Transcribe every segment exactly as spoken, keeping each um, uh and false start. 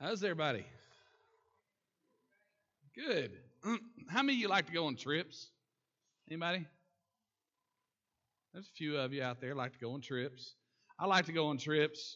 How's everybody? Good. How many of you like to go on trips? Anybody? There's a few of you out there like to go on trips. I like to go on trips.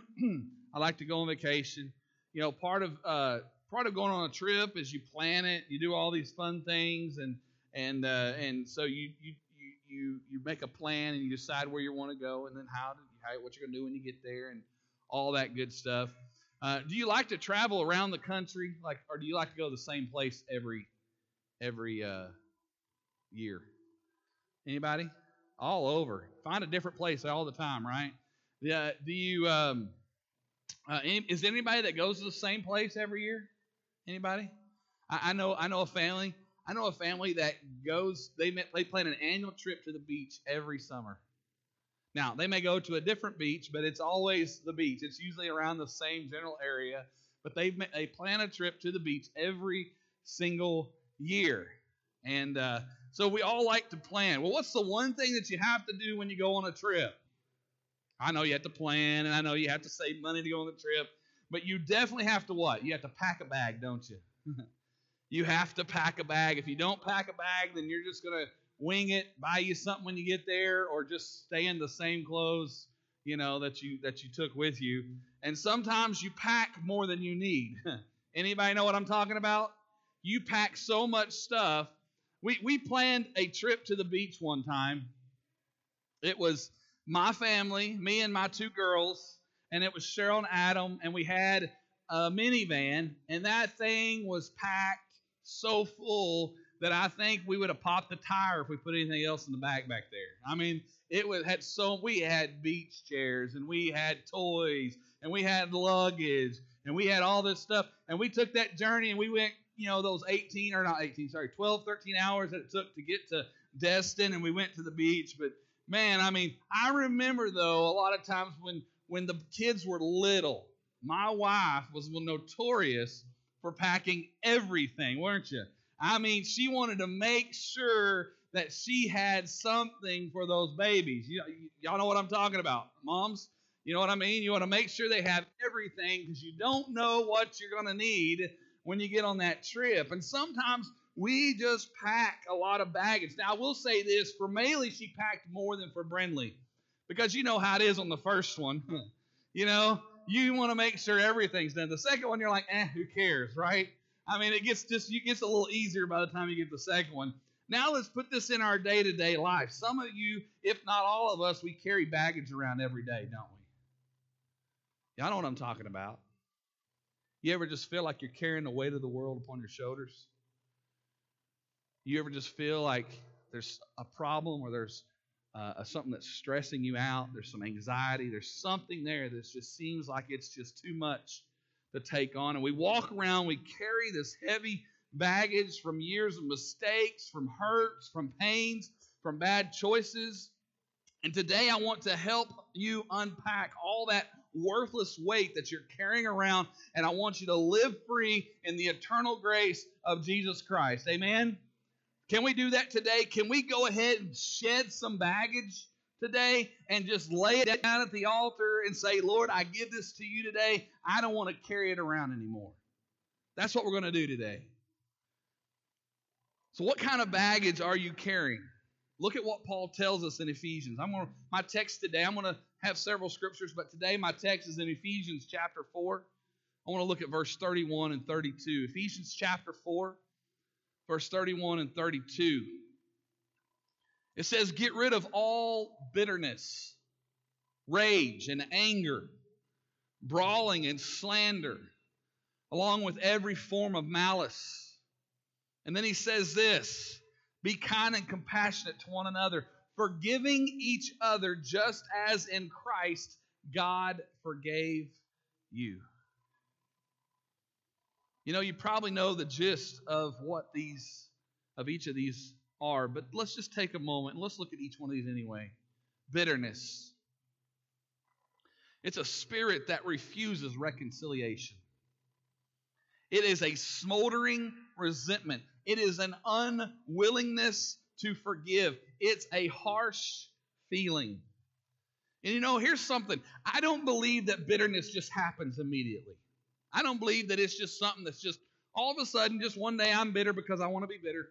I like to go on vacation. You know, part of uh, part of going on a trip is you plan it, you do all these fun things, and and uh, and so you you you you make a plan and you decide where you want to go, and then how, how what you're going to do when you get there, and all that good stuff. Uh, do you like to travel around the country, like, or do you like to go to the same place every every uh, year? Anybody? All over. Find a different place all the time, right? Yeah. Do you? Um, uh, any, is there anybody that goes to the same place every year? Anybody? I, I know. I know a family. I know a family that goes. They they plan an annual trip to the beach every summer. Now, they may go to a different beach, but it's always the beach. It's usually around the same general area, but they they plan a trip to the beach every single year. And uh, so we all like to plan. Well, what's the one thing that you have to do when you go on a trip? I know you have to plan, and I know you have to save money to go on the trip, but you definitely have to what? You have to pack a bag, don't you? You have to pack a bag. If you don't pack a bag, then you're just going to wing it, buy you something when you get there, or just stay in the same clothes, you know, that you that you took with you. And sometimes you pack more than you need. Anybody know what I'm talking about? You pack so much stuff. We we planned a trip to the beach one time. It was my family, me and my two girls, and it was Cheryl and Adam, and we had a minivan, and that thing was packed so full that I think we would have popped the tire if we put anything else in the bag back there. I mean, it was had so we had beach chairs, and we had toys, and we had luggage, and we had all this stuff, and we took that journey, and we went, you know, those eighteen or not eighteen, sorry, twelve, thirteen hours that it took to get to Destin, and we went to the beach. But man, I mean, I remember though a lot of times when when the kids were little, my wife was notorious for packing everything, weren't you? I mean, she wanted to make sure that she had something for those babies. You, y- y'all know what I'm talking about, moms? You know what I mean? You want to make sure they have everything because you don't know what you're going to need when you get on that trip. And sometimes we just pack a lot of baggage. Now, I will say this. For Maylee, she packed more than for Brindley because you know how it is on the first one. You know, you want to make sure everything's done. The second one, you're like, eh, who cares, right? I mean, it gets just it gets a little easier by the time you get the second one. Now let's put this in our day-to-day life. Some of you, if not all of us, we carry baggage around every day, don't we? Y'all know what I'm talking about. You ever just feel like you're carrying the weight of the world upon your shoulders? You ever just feel like there's a problem or there's uh, something that's stressing you out, there's some anxiety, there's something there that just seems like it's just too much to take on, and we walk around, we carry this heavy baggage from years of mistakes, from hurts, from pains, from bad choices. And today I want to help you unpack all that worthless weight that you're carrying around, and I want you to live free in the eternal grace of Jesus Christ. Amen? Can we do that today? Can we go ahead and shed some baggage today and just lay it down at the altar and say, Lord, I give this to you today. I don't want to carry it around anymore. That's what we're going to do today. So what kind of baggage are you carrying? Look at what Paul tells us in Ephesians. I'm going to, my text today, I'm going to have several scriptures, but today my text is in Ephesians chapter four. I want to look at verse thirty-one and thirty-two. Ephesians chapter four, verse thirty-one and thirty-two. It says, get rid of all bitterness, rage, and anger, brawling and slander, along with every form of malice. And then he says this, be kind and compassionate to one another, forgiving each other just as in Christ God forgave you. You know, you probably know the gist of what these, of each of these are, but let's just take a moment and let's look at each one of these anyway. Bitterness. It's a spirit that refuses reconciliation. It is a smoldering resentment. It is an unwillingness to forgive. It's a harsh feeling. And you know, here's something. I don't believe that bitterness just happens immediately. I don't believe that it's just something that's just all of a sudden, just one day I'm bitter because I want to be bitter.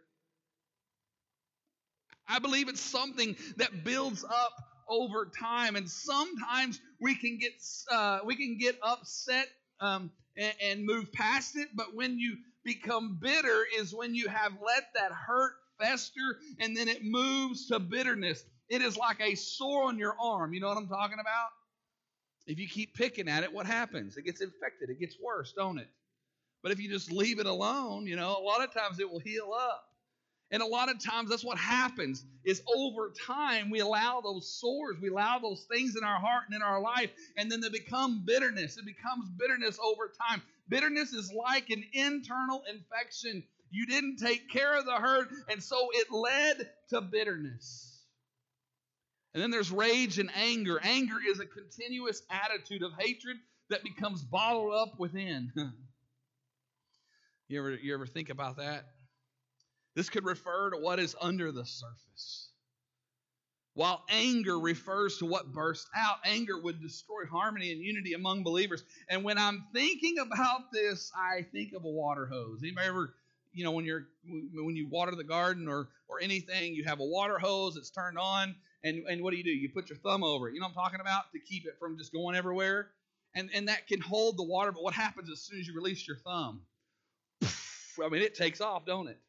I believe it's something that builds up over time, and sometimes we can get uh, we can get upset um, and, and move past it. But when you become bitter, is when you have let that hurt fester, and then it moves to bitterness. It is like a sore on your arm. You know what I'm talking about? If you keep picking at it, what happens? It gets infected. It gets worse, don't it? But if you just leave it alone, you know, a lot of times it will heal up. And a lot of times that's what happens is over time we allow those sores, we allow those things in our heart and in our life, and then they become bitterness. It becomes bitterness over time. Bitterness is like an internal infection. You didn't take care of the hurt, and so it led to bitterness. And then there's rage and anger. Anger is a continuous attitude of hatred that becomes bottled up within. You ever, you ever think about that? This could refer to what is under the surface. While anger refers to what bursts out, anger would destroy harmony and unity among believers. And when I'm thinking about this, I think of a water hose. Anybody ever, you know, when you're when you water the garden or or anything, you have a water hose that's turned on, and, and what do you do? You put your thumb over it. You know what I'm talking about? To keep it from just going everywhere. And and that can hold the water, but what happens as soon as you release your thumb? I mean, it takes off, don't it?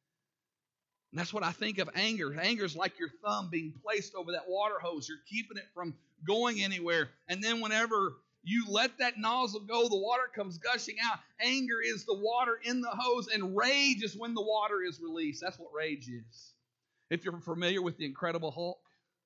And that's what I think of anger. Anger is like your thumb being placed over that water hose. You're keeping it from going anywhere. And then whenever you let that nozzle go, the water comes gushing out. Anger is the water in the hose, and rage is when the water is released. That's what rage is. If you're familiar with the Incredible Hulk,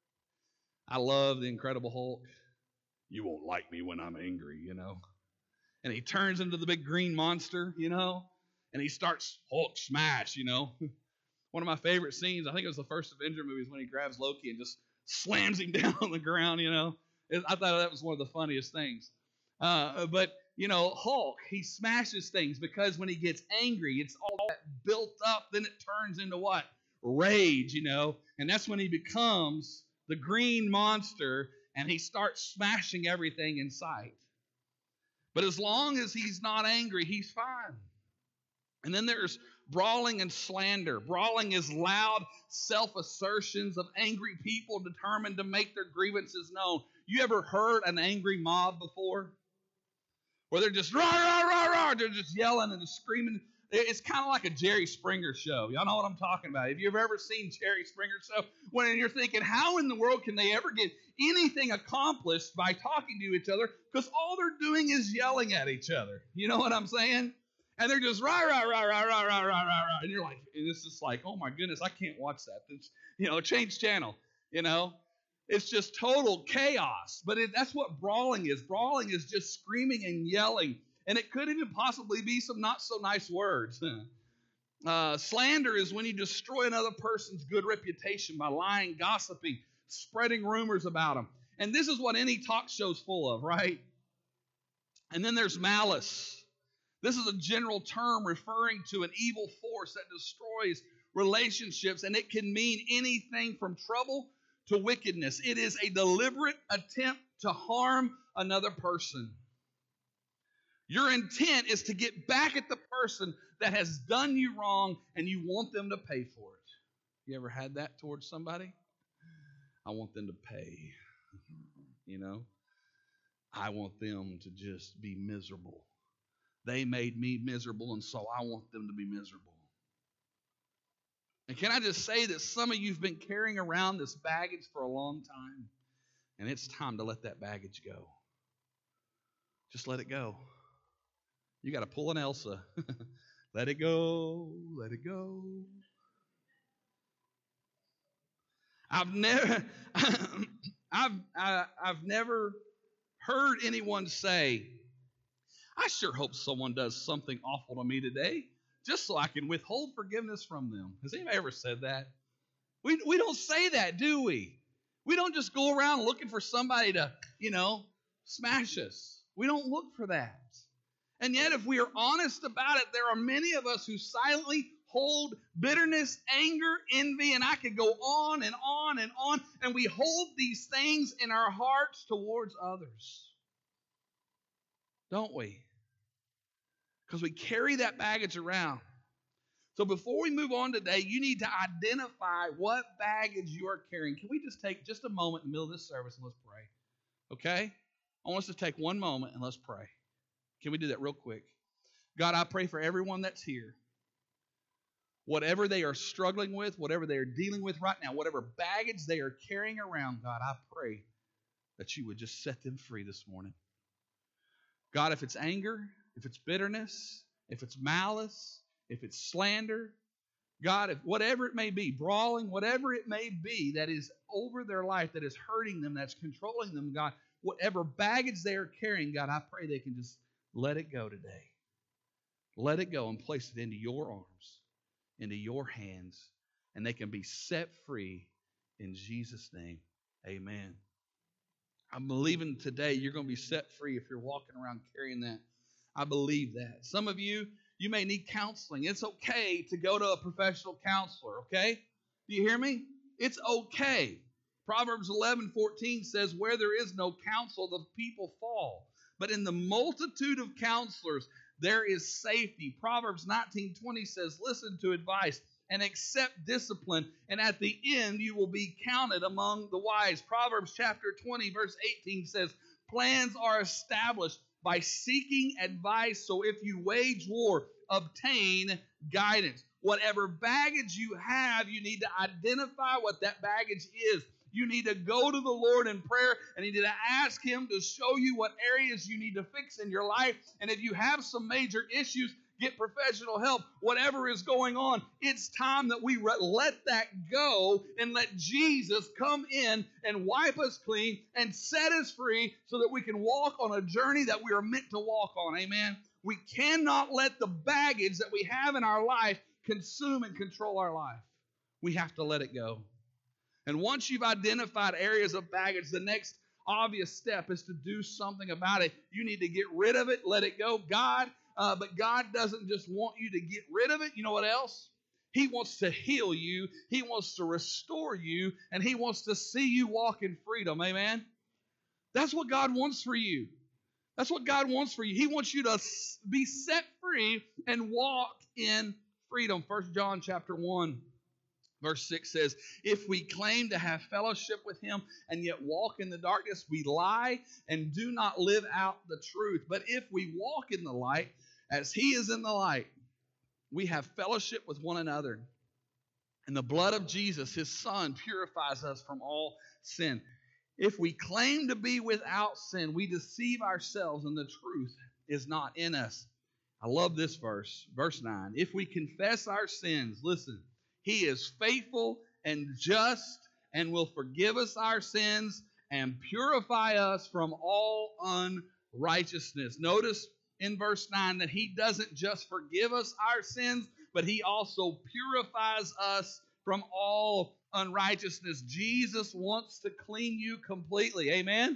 I love the Incredible Hulk. You won't like me when I'm angry, you know. And he turns into the big green monster, you know, and he starts Hulk smash, you know. One of my favorite scenes, I think it was the first Avenger movies, when he grabs Loki and just slams him down on the ground, you know. It, I thought that was one of the funniest things. Uh, but, you know, Hulk, he smashes things because when he gets angry, it's all that built up. Then it turns into what? Rage, you know. And that's when he becomes the green monster and he starts smashing everything in sight. But as long as he's not angry, he's fine. And then there's brawling and slander. Brawling is loud self-assertions of angry people determined to make their grievances known. You ever heard an angry mob before? Where they're just rah, rah, rah, rah. They're just yelling and screaming. It's kind of like a Jerry Springer show. Y'all know what I'm talking about. If you've ever seen Jerry Springer show, when you're thinking, how in the world can they ever get anything accomplished by talking to each other? Because all they're doing is yelling at each other. You know what I'm saying? And they're just rah, rah, rah, rah, rah, rah, rah, rah, rah. And you're like, and it's just like, oh my goodness, I can't watch that. It's, you know, change channel, you know. It's just total chaos. But it, that's what brawling is. Brawling is just screaming and yelling. And it could even possibly be some not so nice words. uh, slander is when you destroy another person's good reputation by lying, gossiping, spreading rumors about them. And this is what any talk show's full of, right? And then there's malice. This is a general term referring to an evil force that destroys relationships, and it can mean anything from trouble to wickedness. It is a deliberate attempt to harm another person. Your intent is to get back at the person that has done you wrong, and you want them to pay for it. You ever had that towards somebody? I want them to pay. You know? I want them to just be miserable. They made me miserable, and so I want them to be miserable. And can I just say that some of you have been carrying around this baggage for a long time, and it's time to let that baggage go. Just let it go. You got to pull an Elsa. Let it go, let it go. I've never, I've, I, I've never heard anyone say, I sure hope someone does something awful to me today, just so I can withhold forgiveness from them. Has anybody ever said that? We we don't say that, do we? We don't just go around looking for somebody to, you know, smash us. We don't look for that. And yet, if we are honest about it, there are many of us who silently hold bitterness, anger, envy, and I could go on and on and on, and we hold these things in our hearts towards others. Don't we? because we carry that baggage around. So before we move on today, you need to identify what baggage you are carrying. Can we just take just a moment in the middle of this service and let's pray? Okay? I want us to take one moment and let's pray. Can we do that real quick? God, I pray for everyone that's here. Whatever they are struggling with, whatever they are dealing with right now, whatever baggage they are carrying around, God, I pray that you would just set them free this morning. God, if it's anger, if it's bitterness, if it's malice, if it's slander, God, if whatever it may be, brawling, whatever it may be that is over their life, that is hurting them, that's controlling them, God, whatever baggage they are carrying, God, I pray they can just let it go today. Let it go and place it into your arms, into your hands, and they can be set free in Jesus' name. Amen. I'm believing today you're going to be set free if you're walking around carrying that. I believe that. Some of you, you may need counseling. It's okay to go to a professional counselor, okay? Do you hear me? It's okay. Proverbs eleven fourteen says, where there is no counsel, the people fall. But in the multitude of counselors, there is safety. Proverbs nineteen twenty says, listen to advice and accept discipline, and at the end you will be counted among the wise. Proverbs chapter twenty, verse eighteen says, plans are established by seeking advice, so if you wage war, obtain guidance. Whatever baggage you have, you need to identify what that baggage is. You need to go to the Lord in prayer, and you need to ask Him to show you what areas you need to fix in your life. And if you have some major issues, get professional help. Whatever is going on, it's time that we re- let that go and let Jesus come in and wipe us clean and set us free so that we can walk on a journey that we are meant to walk on. Amen. We cannot let the baggage that we have in our life consume and control our life. We have to let it go. And once you've identified areas of baggage, the next obvious step is to do something about it. You need to get rid of it, let it go. God, uh, but God doesn't just want you to get rid of it. You know what else? He wants to heal you. He wants to restore you, and He wants to see you walk in freedom. Amen? That's what God wants for you. That's what God wants for you. He wants you to be set free and walk in freedom. First John chapter one. Verse six says, if we claim to have fellowship with Him and yet walk in the darkness, we lie and do not live out the truth. But if we walk in the light, as He is in the light, we have fellowship with one another. And the blood of Jesus, His Son, purifies us from all sin. If we claim to be without sin, we deceive ourselves and the truth is not in us. I love this verse, verse nine. If we confess our sins, listen, He is faithful and just and will forgive us our sins and purify us from all unrighteousness. Notice in verse nine that He doesn't just forgive us our sins, but He also purifies us from all unrighteousness. Jesus wants to clean you completely. Amen?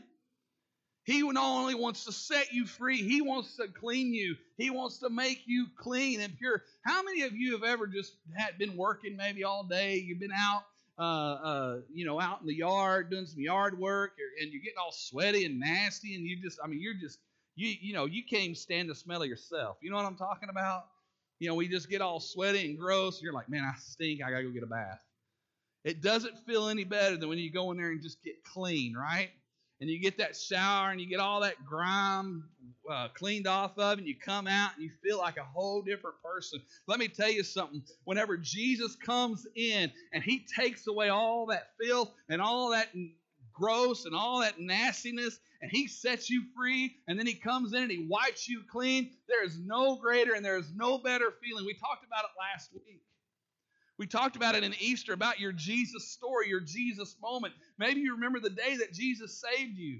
He not only wants to set you free, He wants to clean you. He wants to make you clean and pure. How many of you have ever just had been working maybe all day? You've been out, uh, uh, you know, out in the yard doing some yard work, or, and you're getting all sweaty and nasty, and you just, I mean, you're just, you, you know, you can't even stand the smell of yourself. You know what I'm talking about? You know, we just get all sweaty and gross. And you're like, man, I stink. I gotta go get a bath. It doesn't feel any better than when you go in there and just get clean, right? And you get that shower and you get all that grime uh, cleaned off of, and you come out and you feel like a whole different person. Let me tell you something. Whenever Jesus comes in and He takes away all that filth and all that gross and all that nastiness, and He sets you free, and then He comes in and He wipes you clean, there is no greater and there is no better feeling. We talked about it last week. We talked about it in Easter, about your Jesus story, your Jesus moment. Maybe you remember the day that Jesus saved you.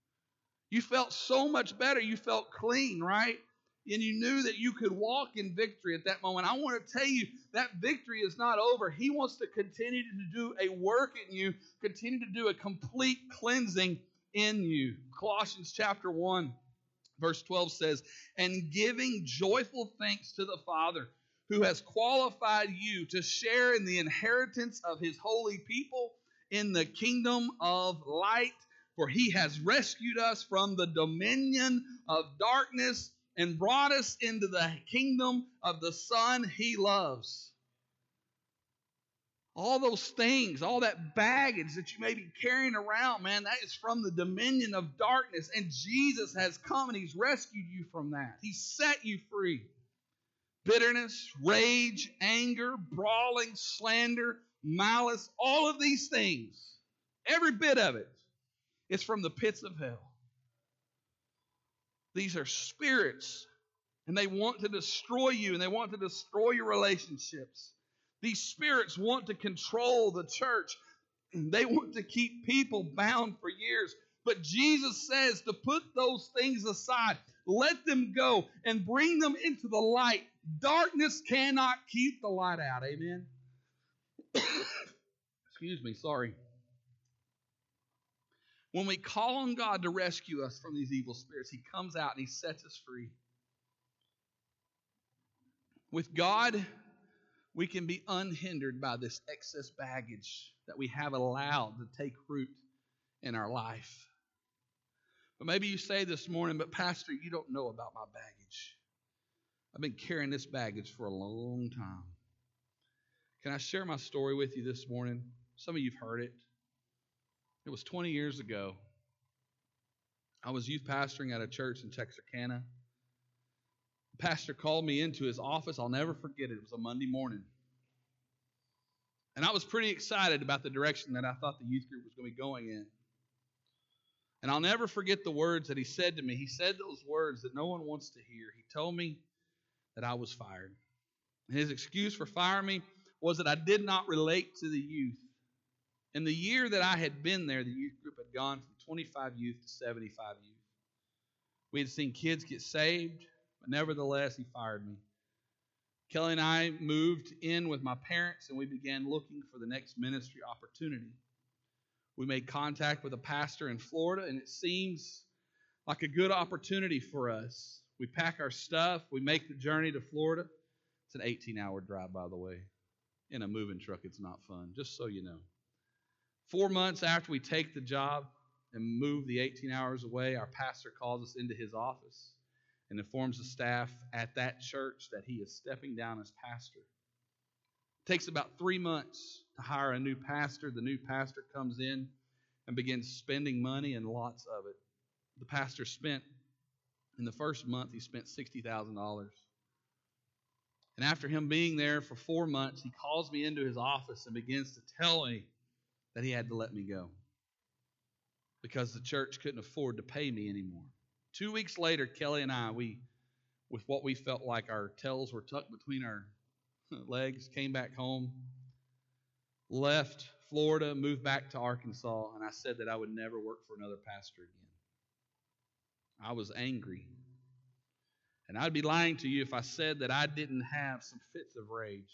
You felt so much better. You felt clean, right? And you knew that you could walk in victory at that moment. I want to tell you that victory is not over. He wants to continue to do a work in you, continue to do a complete cleansing in you. Colossians chapter one, verse twelve says, and giving joyful thanks to the Father, who has qualified you to share in the inheritance of His holy people in the kingdom of light. For He has rescued us from the dominion of darkness and brought us into the kingdom of the Son He loves. All those things, all that baggage that you may be carrying around, man, that is from the dominion of darkness. And Jesus has come and He's rescued you from that. He set you free. Bitterness, rage, anger, brawling, slander, malice, all of these things, every bit of it, is from the pits of hell. These are spirits, and they want to destroy you, and they want to destroy your relationships. These spirits want to control the church. They want to keep people bound for years. But Jesus says to put those things aside, let them go, and bring them into the light. Darkness cannot keep the light out. Amen? Excuse me, sorry. When we call on God to rescue us from these evil spirits, He comes out and He sets us free. With God, we can be unhindered by this excess baggage that we have allowed to take root in our life. But maybe you say this morning, but Pastor, you don't know about my baggage. I've been carrying this baggage for a long time. Can I share my story with you this morning? Some of you have heard it. It was twenty years ago. I was youth pastoring at a church in Texarkana. The pastor called me into his office. I'll never forget it. It was a Monday morning. And I was pretty excited about the direction that I thought the youth group was going to be going in. And I'll never forget the words that he said to me. He said those words that no one wants to hear. He told me that I was fired. And his excuse for firing me was that I did not relate to the youth. In the year that I had been there, the youth group had gone from twenty-five youth to seventy-five youth. We had seen kids get saved, but nevertheless, he fired me. Kelly and I moved in with my parents, and we began looking for the next ministry opportunity. We made contact with a pastor in Florida, and it seems like a good opportunity for us. We pack our stuff. We make the journey to Florida. It's an eighteen-hour drive, by the way. In a moving truck, it's not fun, just so you know. Four months after we take the job and move the eighteen hours away, our pastor calls us into his office and informs the staff at that church that he is stepping down as pastor. It takes about three months to hire a new pastor. The new pastor comes in and begins spending money, and lots of it. The pastor spent, in the first month, he spent sixty thousand dollars. And after him being there for four months, he calls me into his office and begins to tell me that he had to let me go because the church couldn't afford to pay me anymore. Two weeks later, Kelly and I, we, with what we felt like our tails were tucked between our legs, came back home, left Florida, moved back to Arkansas, and I said that I would never work for another pastor again. I was angry. And I'd be lying to you if I said that I didn't have some fits of rage.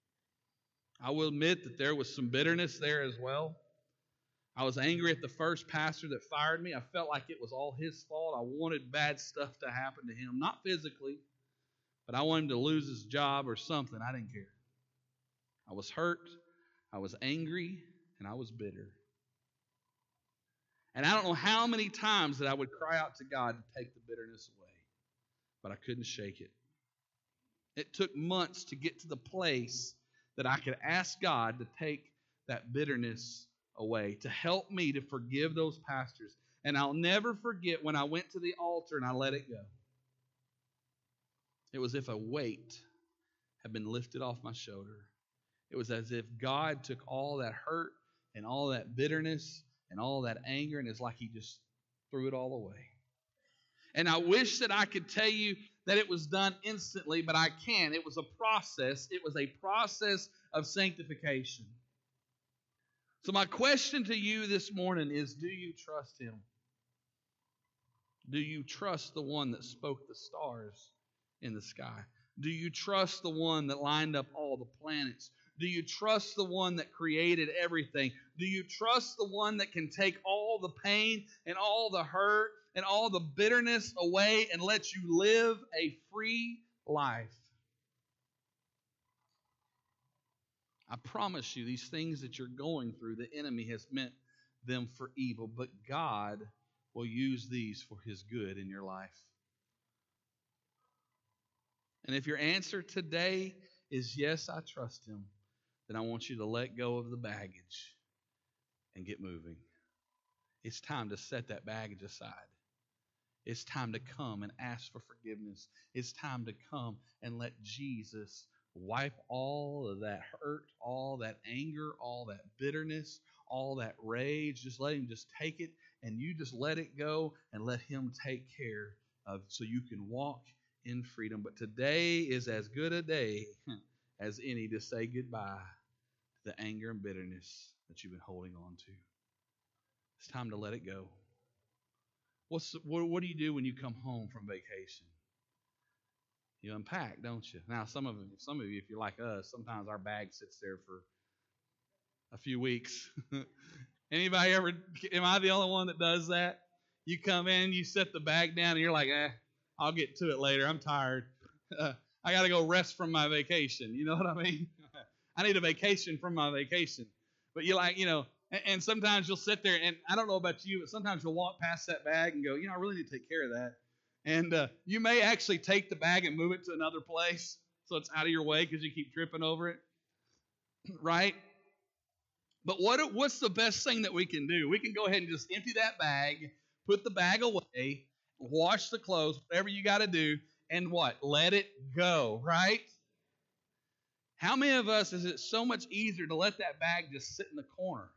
I will admit that there was some bitterness there as well. I was angry at the first pastor that fired me. I felt like it was all his fault. I wanted bad stuff to happen to him, not physically, but I wanted him to lose his job or something. I didn't care. I was hurt, I was angry, and I was bitter. And I don't know how many times that I would cry out to God to take the bitterness away, but I couldn't shake it. It took months to get to the place that I could ask God to take that bitterness away, to help me to forgive those pastors. And I'll never forget when I went to the altar and I let it go. It was as if a weight had been lifted off my shoulder. It was as if God took all that hurt and all that bitterness and all that anger, and it's like He just threw it all away. And I wish that I could tell you that it was done instantly, but I can't. It was a process. It was a process of sanctification. So my question to you this morning is, do you trust Him? Do you trust the one that spoke the stars in the sky? Do you trust the one that lined up all the planets? Do you trust the one that created everything? Do you trust the one that can take all the pain and all the hurt and all the bitterness away and let you live a free life? I promise you, these things that you're going through, the enemy has meant them for evil, but God will use these for His good in your life. And if your answer today is yes, I trust him, then I want you to let go of the baggage and get moving. It's time to set that baggage aside. It's time to come and ask for forgiveness. It's time to come and let Jesus wipe all of that hurt, all that anger, all that bitterness, all that rage. Just let him just take it, and you just let it go and let him take care of so you can walk in freedom. But today is as good a day as any to say goodbye to the anger and bitterness that you've been holding on to. It's time to let it go. What's what, what do you do when you come home from vacation? You unpack, don't you? Now, some of some of you, if you're like us, sometimes our bag sits there for a few weeks. Anybody ever? Am I the only one that does that? You come in, you set the bag down, and you're like, "Eh, I'll get to it later. I'm tired. Uh, I got to go rest from my vacation." You know what I mean? I need a vacation from my vacation. But you like, you know. And sometimes you'll sit there, and I don't know about you, but sometimes you'll walk past that bag and go, you know, I really need to take care of that. And uh, you may actually take the bag and move it to another place so it's out of your way because you keep tripping over it, right? But what what's the best thing that we can do? We can go ahead and just empty that bag, put the bag away, wash the clothes, whatever you got to do, and what? Let it go, right? How many of us is it so much easier to let that bag just sit in the corner?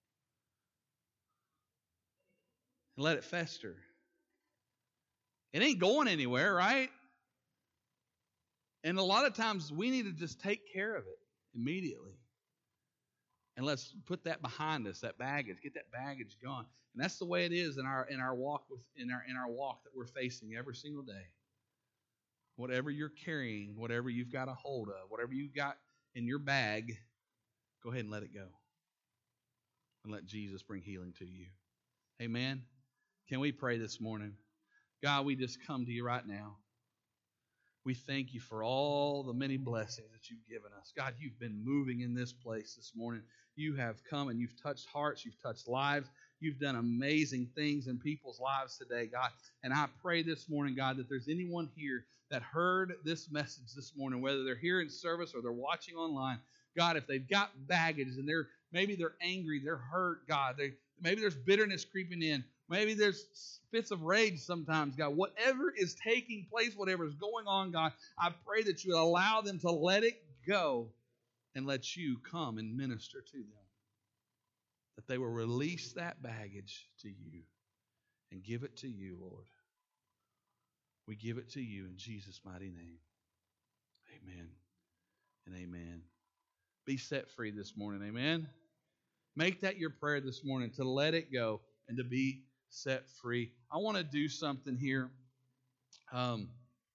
Let it fester. It ain't going anywhere, right? And a lot of times we need to just take care of it immediately. And let's put that behind us, that baggage, get that baggage gone. And that's the way it is in our in our walk with in our in our walk that we're facing every single day. Whatever you're carrying, whatever you've got a hold of, whatever you've got in your bag, go ahead and let it go. And let Jesus bring healing to you. Amen. Can we pray this morning? God, we just come to you right now. We thank you for all the many blessings that you've given us. God, you've been moving in this place this morning. You have come and you've touched hearts. You've touched lives. You've done amazing things in people's lives today, God. And I pray this morning, God, that there's anyone here that heard this message this morning, whether they're here in service or they're watching online. God, if they've got baggage and they're maybe they're angry, they're hurt, God. They, maybe there's bitterness creeping in. Maybe there's fits of rage sometimes, God. Whatever is taking place, whatever is going on, God, I pray that you would allow them to let it go and let you come and minister to them. That they will release that baggage to you and give it to you, Lord. We give it to you in Jesus' mighty name. Amen and amen. Be set free this morning, amen? Make that your prayer this morning, to let it go and to be set free. I want to do something here. Um,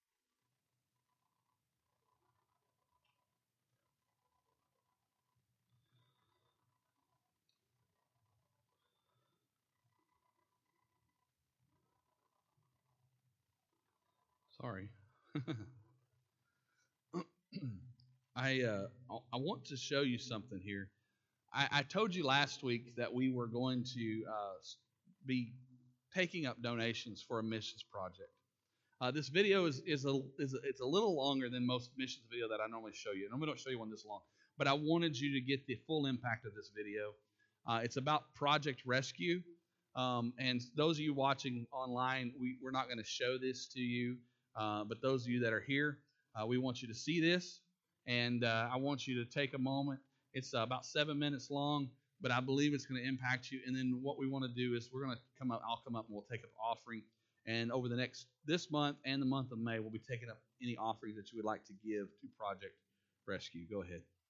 sorry. I uh, I want to show you something here. I, I told you last week that we were going to uh, be taking up donations for a missions project. Uh, this video is is a is a, it's a little longer than most missions video that I normally show you. I normally don't show you one this long, but I wanted you to get the full impact of this video. Uh, it's about Project Rescue, um, and those of you watching online, we, we're not going to show this to you, uh, but those of you that are here, uh, we want you to see this, and uh, I want you to take a moment. It's uh, about seven minutes long, but I believe it's going to impact you. And then what we want to do is we're going to come up. I'll come up and we'll take up offering. And over the next, this month and the month of May, we'll be taking up any offerings that you would like to give to Project Rescue. Go ahead.